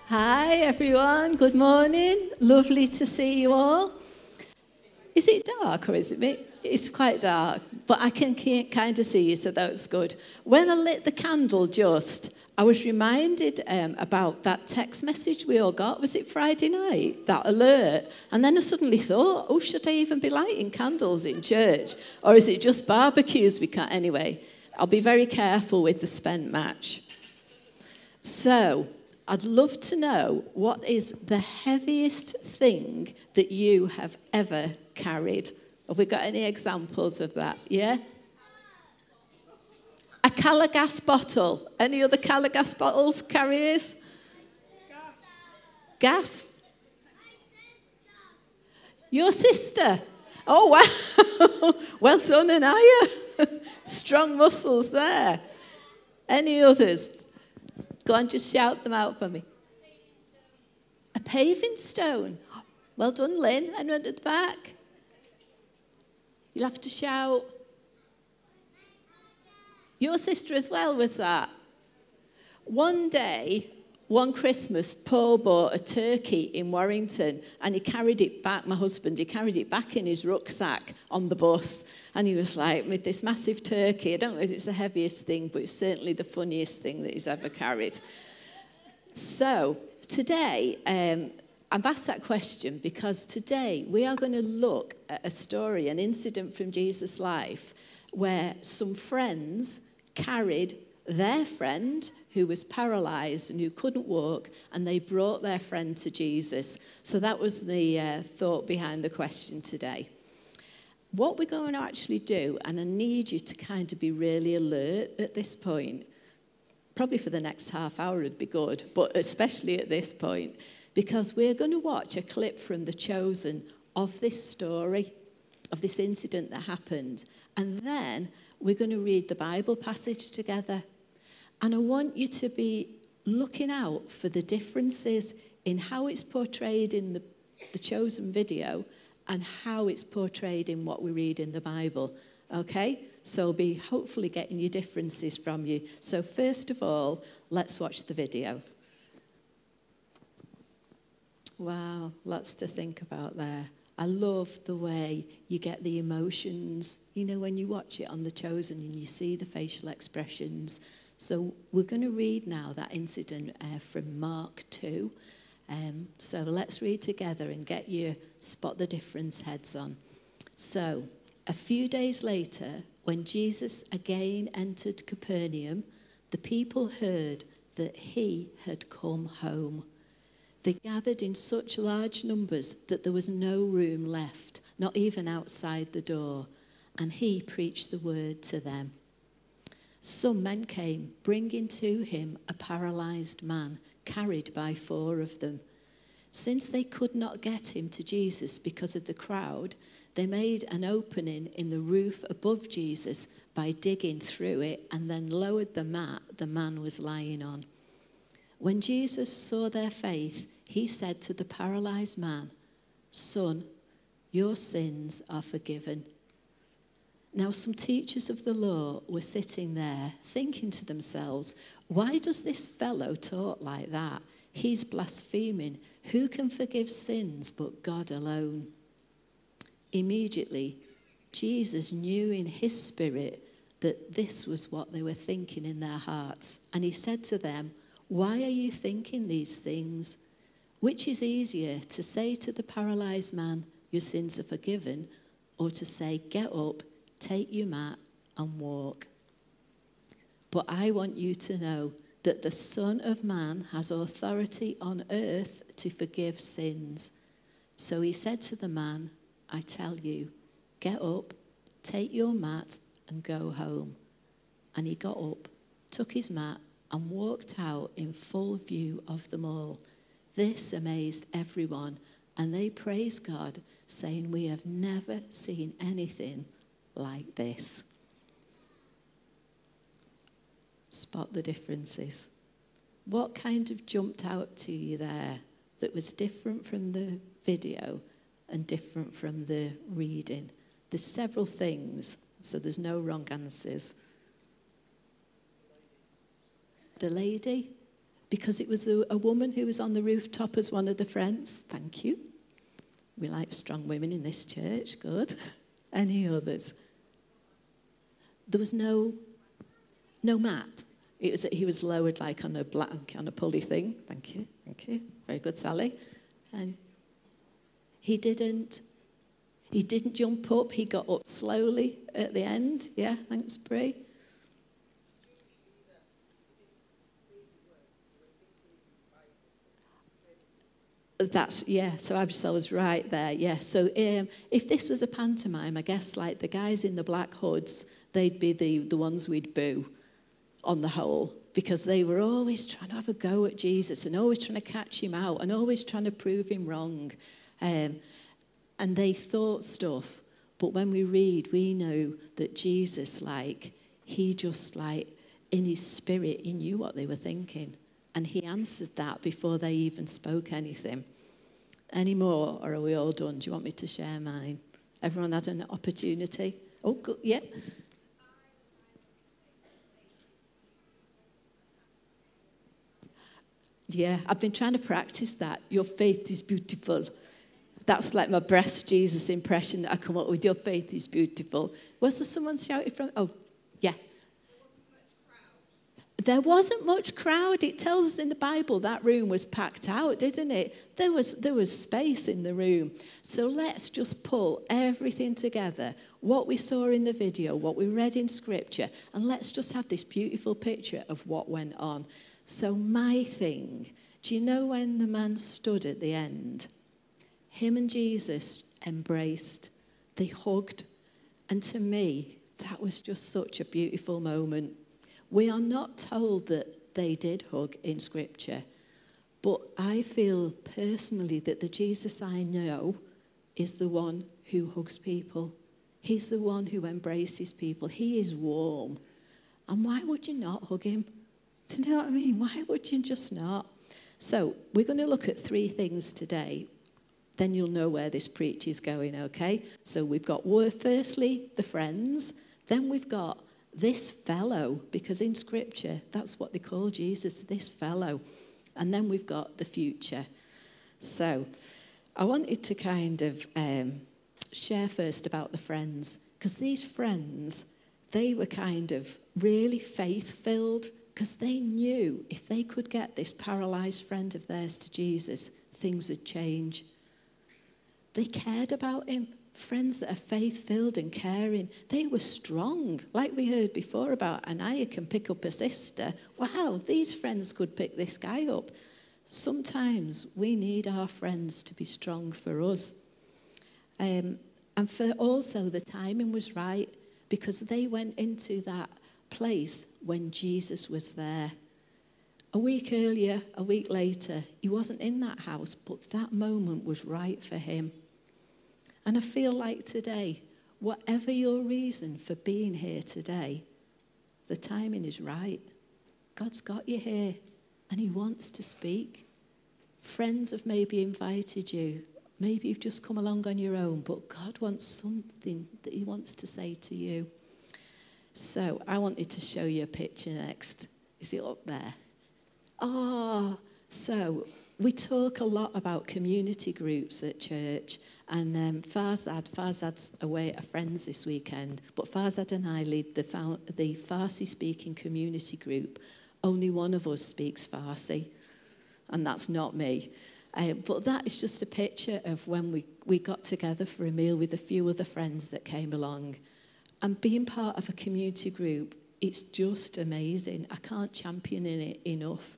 Hi everyone, good morning. Lovely to see you all. Is it dark or is it me? It's quite dark, but I can kind of see you, so that's good. When I lit the candle I was reminded about that text message we all got. Was it Friday night? That alert. And then I suddenly thought, oh, should I even be lighting candles in church? Or is it just barbecues we can't? Anyway, I'll be very careful with the spent match. So, I'd love to know what is the heaviest thing that you have ever carried. Have we got any examples of that? Yeah? A Calagas bottle. Any other Calagas bottles, carriers? Gas? Your sister? Oh, wow. Well done, Anaya. Strong muscles there. Any others? Go on, just shout them out for me. A paving stone. Well done, Lynn. Anyone at the back? You'll have to shout. Your sister as well, was that? One day, one Christmas, Paul bought a turkey in Warrington and he carried it back, my husband, he carried it back in his rucksack on the bus. And he was like, with this massive turkey, I don't know if it's the heaviest thing, but it's certainly the funniest thing that he's ever carried. So today, I've asked that question because today we are going to look at a story, an incident from Jesus' life, where some friends carried their friend who was paralyzed and who couldn't walk, and they brought their friend to Jesus. So that was the thought behind the question today. What we're going to actually do, and I need you to kind of be really alert at this point, probably for the next half hour would be good, but especially at this point, because we're going to watch a clip from The Chosen of this story, of this incident that happened, and then we're going to read the Bible passage together. And I want you to be looking out for the differences in how it's portrayed in the Chosen video and how it's portrayed in what we read in the Bible, okay? So I'll be hopefully getting your differences from you. So first of all, let's watch the video. Wow, lots to think about there. I love the way you get the emotions, you know, when you watch it on The Chosen and you see the facial expressions. So we're going to read now that incident from Mark 2. So let's read together and get your spot the difference heads on. So a few days later, when Jesus again entered Capernaum, the people heard that he had come home. They gathered in such large numbers that there was no room left, not even outside the door, and he preached the word to them. Some men came, bringing to him a paralyzed man, carried by 4 of them. Since they could not get him to Jesus because of the crowd, they made an opening in the roof above Jesus by digging through it and then lowered the mat the man was lying on. When Jesus saw their faith, he said to the paralyzed man, "Son, your sins are forgiven." Now some teachers of the law were sitting there thinking to themselves, "Why does this fellow talk like that? He's blaspheming. Who can forgive sins but God alone?" Immediately, Jesus knew in his spirit that this was what they were thinking in their hearts. And he said to them, "Why are you thinking these things? Which is easier, to say to the paralyzed man, 'Your sins are forgiven,' or to say, 'Get up, take your mat and walk'? But I want you to know that the Son of Man has authority on earth to forgive sins." So he said to the man, "I tell you, get up, take your mat and go home." And he got up, took his mat and walked out in full view of them all. This amazed everyone, and they praised God, saying, "We have never seen anything like this." Spot the differences. What kind of jumped out to you there that was different from the video and different from the reading? There's several things, so there's no wrong answers. The lady? because it was a woman who was on the rooftop as one of the friends. Thank you. We like strong women in this church. Good. Any others? There was no mat. He was lowered like on a pulley thing. Thank you. Very good, Sally. And he didn't jump up. He got up slowly at the end. Yeah, thanks, Brie. So I was right there, yeah. So if this was a pantomime, I guess like the guys in the black hoods, they'd be the ones we'd boo on the whole, because they were always trying to have a go at Jesus and always trying to catch him out and always trying to prove him wrong. And they thought stuff, but when we read, we know that Jesus, he just in his spirit, he knew what they were thinking. And he answered that before they even spoke anything. Any more, or are we all done? Do you want me to share mine? Everyone had an opportunity? Oh, good, yeah. Yeah, I've been trying to practice that. Your faith is beautiful. That's like my breath Jesus impression that I come up with. Your faith is beautiful. Was there someone shouting from? Oh, yeah. There wasn't much crowd. It tells us in the Bible that room was packed out, didn't it? There was space in the room. So let's just pull everything together. What we saw in the video, what we read in Scripture, and let's just have this beautiful picture of what went on. So my thing, do you know when the man stood at the end? Him and Jesus embraced. They hugged. And to me, that was just such a beautiful moment. We are not told that they did hug in Scripture, but I feel personally that the Jesus I know is the one who hugs people. He's the one who embraces people. He is warm. And why would you not hug him? Do you know what I mean? Why would you just not? So we're going to look at 3 things today. Then you'll know where this preach is going, okay? So we've got, firstly, the friends. Then we've got this fellow, because in Scripture, that's what they call Jesus, this fellow. And then we've got the future. So I wanted to kind of share first about the friends, because these friends, they were kind of really faith-filled, because they knew if they could get this paralyzed friend of theirs to Jesus, things would change. They cared about him. Friends that are faith-filled and caring, they were strong. Like we heard before about Ananiah can pick up a sister. Wow, these friends could pick this guy up. Sometimes we need our friends to be strong for us. And for also the timing was right, because they went into that place when Jesus was there. A week earlier, a week later, he wasn't in that house, but that moment was right for him. And I feel like today, whatever your reason for being here today, the timing is right. God's got you here, and he wants to speak. Friends have maybe invited you. Maybe you've just come along on your own, but God wants something that he wants to say to you. So I wanted to show you a picture next. Is it up there? So we talk a lot about community groups at church, and Farzad's away at a friend's this weekend, but Farzad and I lead the Farsi-speaking community group. Only one of us speaks Farsi, and that's not me. But that is just a picture of when we got together for a meal with a few other friends that came along. And being part of a community group, it's just amazing. I can't champion it enough.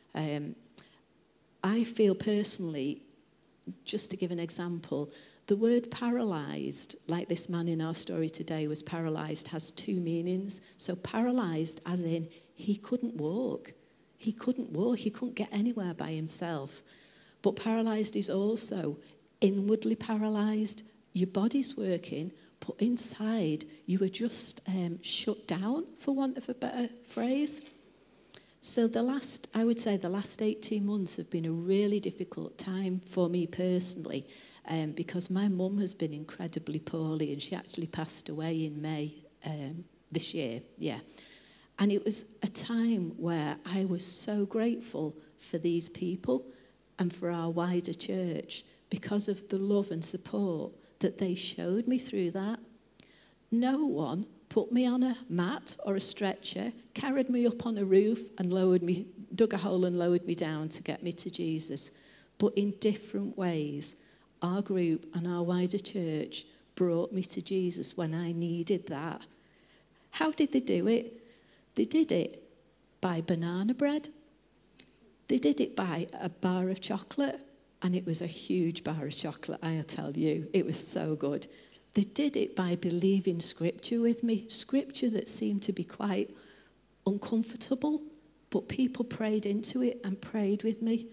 I feel personally, just to give an example, the word paralysed, like this man in our story today was paralysed, has 2 meanings. So paralysed as in he couldn't walk. He couldn't get anywhere by himself. But paralysed is also inwardly paralysed. Your body's working, but inside you were just shut down, for want of a better phrase. So I would say the last 18 months have been a really difficult time for me personally, because my mum has been incredibly poorly, and she actually passed away in May this year, yeah. And it was a time where I was so grateful for these people and for our wider church because of the love and support that they showed me through that. No one put me on a mat or a stretcher, carried me up on a roof and dug a hole and lowered me down to get me to Jesus. But in different ways, our group and our wider church brought me to Jesus when I needed that. How did they do it? They did it by banana bread. They did it by a bar of chocolate, and it was a huge bar of chocolate, I tell you. It was so good. They did it by believing scripture with me, scripture that seemed to be quite uncomfortable, but people prayed into it and prayed with me.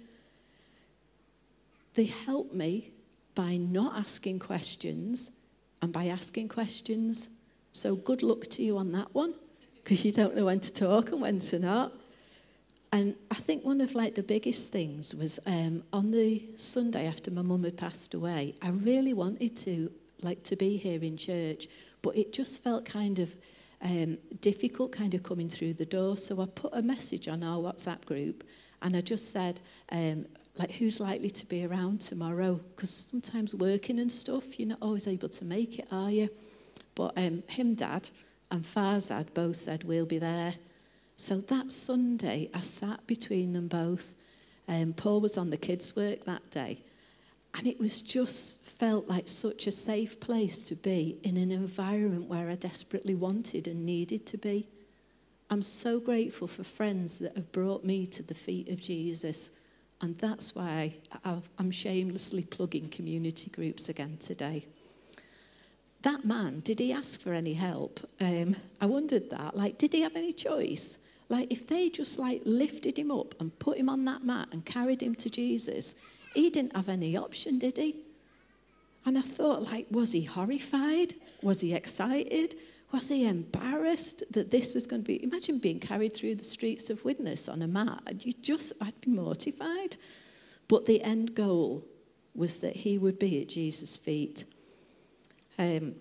They helped me by not asking questions and by asking questions. So good luck to you on that one, because you don't know when to talk and when to not. And I think one of the biggest things was on the Sunday after my mum had passed away, I really wanted to be here in church, but it just felt kind of difficult kind of coming through the door. So I put a message on our WhatsApp group and I just said, who's likely to be around tomorrow? Because sometimes working and stuff, you're not always able to make it, are you? But him, Dad, and Farzad both said, we'll be there. So that Sunday, I sat between them both. Paul was on the kids' work that day. And it was just felt like such a safe place to be in an environment where I desperately wanted and needed to be. I'm so grateful for friends that have brought me to the feet of Jesus. And that's why I'm shamelessly plugging community groups again today. That man, did he ask for any help? I wondered that. Did he have any choice? If they just lifted him up and put him on that mat and carried him to Jesus, he didn't have any option, did he? And I thought, was he horrified? Was he excited? Was he embarrassed that this was going to be... Imagine being carried through the streets of Widnes on a mat. I'd be mortified. But the end goal was that he would be at Jesus' feet. The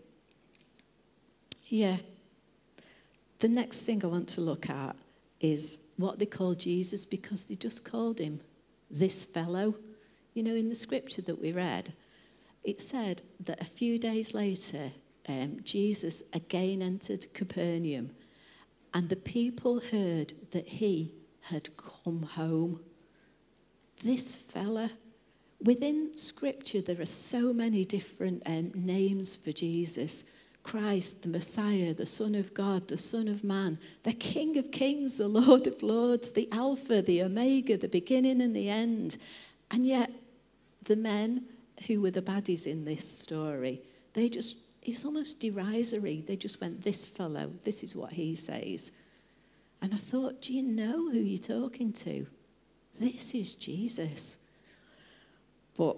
next thing I want to look at is what they call Jesus, because they just called him this fellow. You know, in the scripture that we read, it said that a few days later, Jesus again entered Capernaum, and the people heard that he had come home. This fella. Within scripture, there are so many different names for Jesus. Christ, the Messiah, the Son of God, the Son of Man, the King of Kings, the Lord of Lords, the Alpha, the Omega, the beginning and the end. And yet, the men who were the baddies in this story, it's almost derisory. They just went, this fellow, this is what he says. And I thought, do you know who you're talking to? This is Jesus. But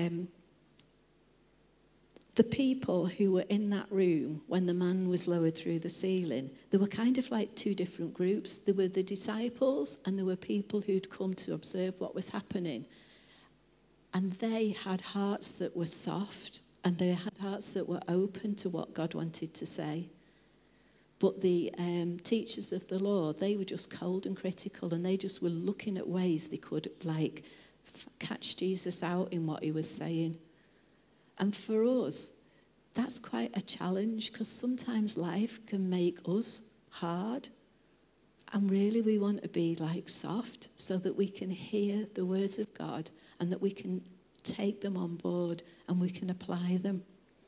the people who were in that room when the man was lowered through the ceiling, there were kind of two different groups. There were the disciples and there were people who'd come to observe what was happening. And they had hearts that were soft and they had hearts that were open to what God wanted to say. But the teachers of the law, they were just cold and critical, and they just were looking at ways they could catch Jesus out in what he was saying. And for us, that's quite a challenge, because sometimes life can make us hard. And really we want to be soft so that we can hear the words of God and that we can take them on board and we can apply them.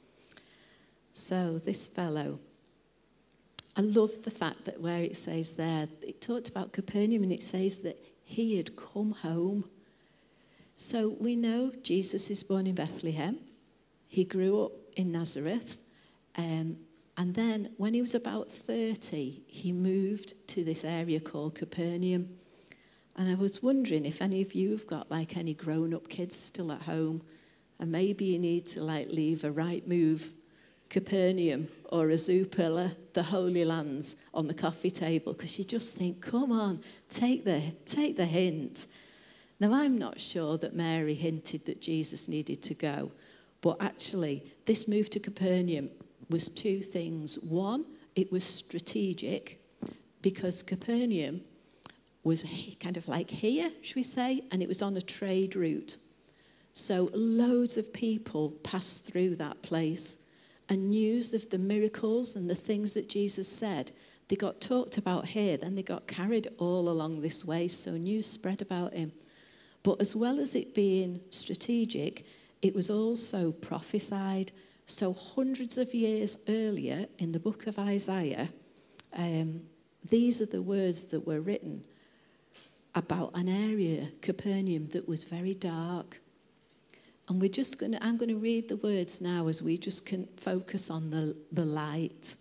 So this fellow, I love the fact that where it says there, it talked about Capernaum and it says that he had come home. So we know Jesus is born in Bethlehem. He grew up in Nazareth. And then when he was about 30, he moved to this area called Capernaum. And I was wondering if any of you have got any grown-up kids still at home, and maybe you need to leave a Rightmove Capernaum or a Zoopla, the Holy Lands, on the coffee table, because you just think, come on, take the hint. Now, I'm not sure that Mary hinted that Jesus needed to go, but actually, this move to Capernaum was two things. One, it was strategic, because Capernaum was kind of like here, should we say, and it was on a trade route. So loads of people passed through that place, and news of the miracles and the things that Jesus said, they got talked about here, then they got carried all along this way, so news spread about him. But as well as it being strategic, it was also prophesied. So hundreds of years earlier in the book of Isaiah, these are the words that were written about an area, Capernaum, that was very dark. And I'm going to read the words now as we just can focus on the light.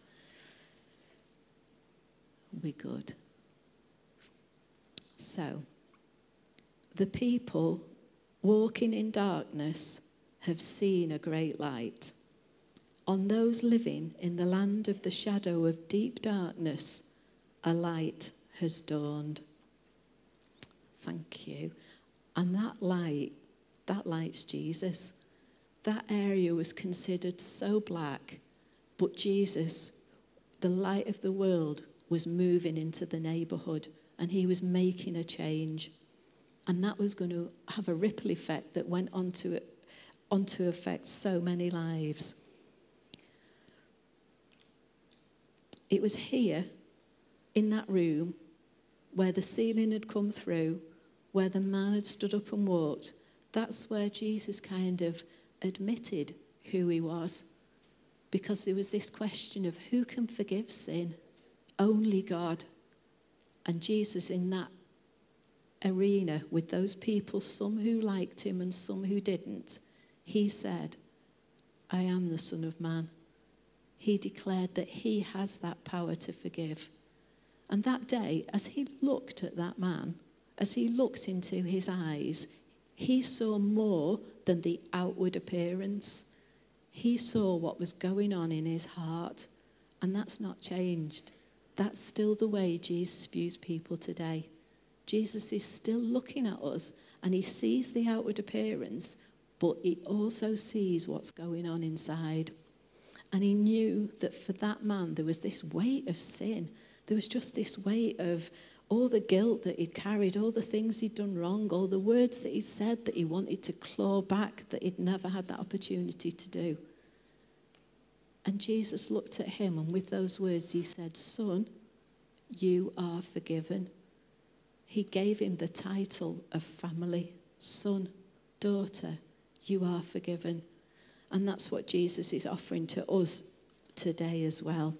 We're good. So, the people walking in darkness have seen a great light. On those living in the land of the shadow of deep darkness, a light has dawned. Thank you. And that light's Jesus. That area was considered so black, but Jesus, the light of the world, was moving into the neighborhood, and he was making a change. And that was going to have a ripple effect that went on to affect so many lives. It was here, in that room, where the ceiling had come through, where the man had stood up and walked. That's where Jesus kind of admitted who he was. Because there was this question of who can forgive sin? Only God. And Jesus, in that arena with those people, some who liked him and some who didn't, he said, I am the Son of Man. He declared that he has that power to forgive. And that day, as he looked at that man, as he looked into his eyes, he saw more than the outward appearance. He saw what was going on in his heart, and that's not changed. That's still the way Jesus views people today. Jesus is still looking at us, and he sees the outward appearance, but he also sees what's going on inside. And he knew that for that man, there was this weight of sin. There was just this weight of all the guilt that he'd carried, all the things he'd done wrong, all the words that he said that he wanted to claw back that he'd never had that opportunity to do. And Jesus looked at him, and with those words he said, Son, you are forgiven. He gave him the title of family. Son, daughter, you are forgiven. And that's what Jesus is offering to us today as well.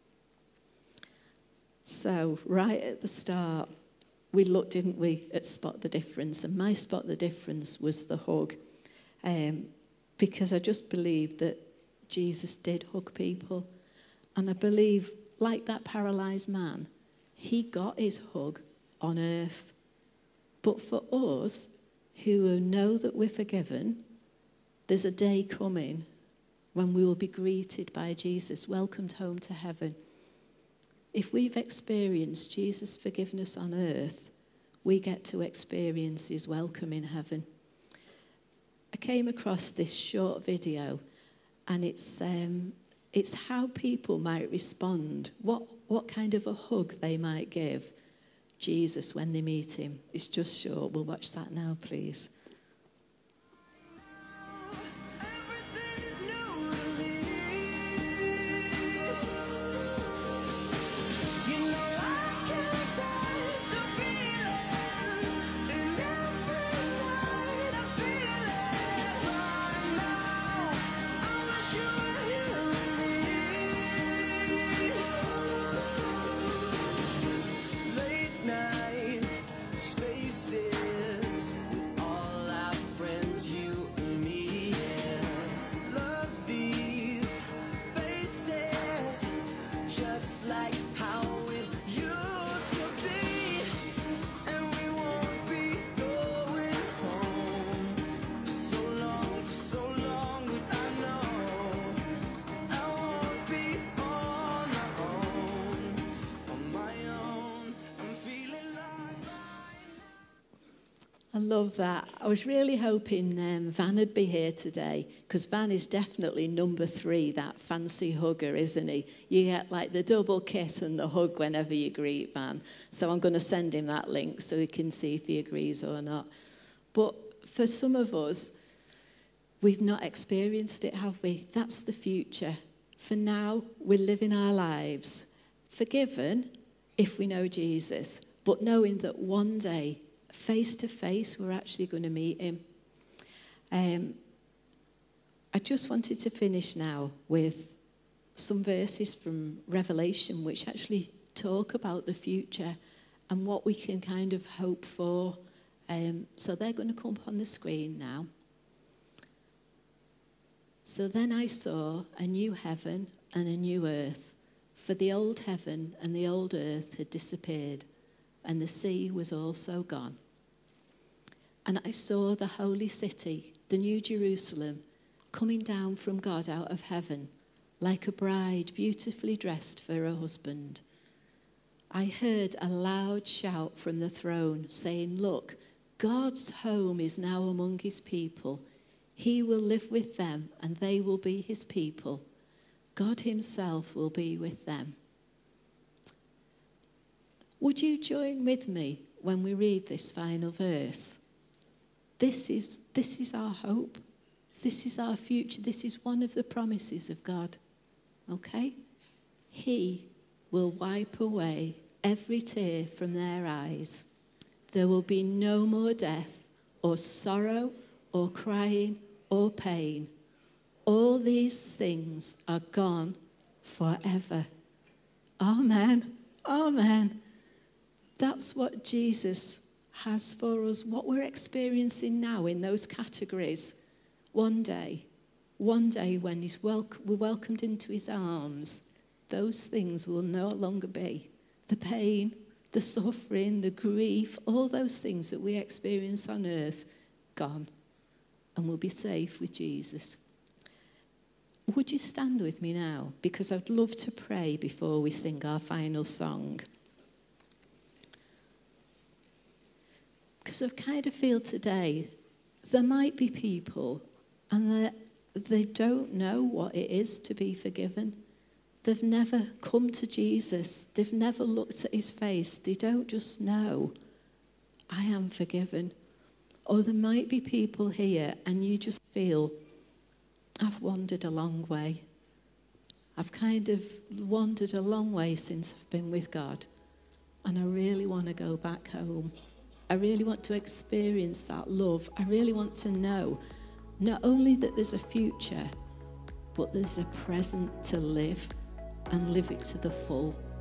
So, right at the start, we looked, didn't we, at Spot the Difference. And my Spot the Difference was the hug. Because I just believe that Jesus did hug people. And I believe, like that paralyzed man, he got his hug on earth. But for us, who know that we're forgiven, there's a day coming when we will be greeted by Jesus, welcomed home to heaven. If we've experienced Jesus' forgiveness on earth, we get to experience his welcome in heaven. I came across this short video, and it's how people might respond, what kind of a hug they might give Jesus when they meet him. It's just short. We'll watch that now, please. Late night spaces, all I love that. I was really hoping Van would be here today, because Van is definitely number 3, that fancy hugger, isn't he? You get like the double kiss and the hug whenever you greet Van. So I'm going to send him that link so he can see if he agrees or not. But for some of us, we've not experienced it, have we? That's the future. For now, we're living our lives forgiven if we know Jesus, but knowing that one day, face to face, we're actually going to meet him. I just wanted to finish now with some verses from Revelation which actually talk about the future and what we can kind of hope for. So they're going to come up on the screen now. So then I saw a new heaven and a new earth, for the old heaven and the old earth had disappeared, and the sea was also gone. And I saw the holy city, the new Jerusalem, coming down from God out of heaven, like a bride beautifully dressed for her husband. I heard a loud shout from the throne saying, "Look, God's home is now among his people. He will live with them and they will be his people. God himself will be with them." Would you join with me when we read this final verse? This is our hope. This is our future. This is one of the promises of God. Okay? He will wipe away every tear from their eyes. There will be no more death or sorrow or crying or pain. All these things are gone forever. Amen. Amen. That's what Jesus has for us, what we're experiencing now in those categories. One day when we're welcomed into his arms, those things will no longer be. The pain, the suffering, the grief, all those things that we experience on earth, gone. And we'll be safe with Jesus. Would you stand with me now? Because I'd love to pray before we sing our final song. Because I kind of feel today, there might be people and they don't know what it is to be forgiven. They've never come to Jesus. They've never looked at his face. They don't just know, I am forgiven. Or there might be people here and you just feel, I've wandered a long way. I've kind of wandered a long way since I've been with God. And I really want to go back home. I really want to experience that love. I really want to know not only that there's a future, but there's a present to live and live it to the full.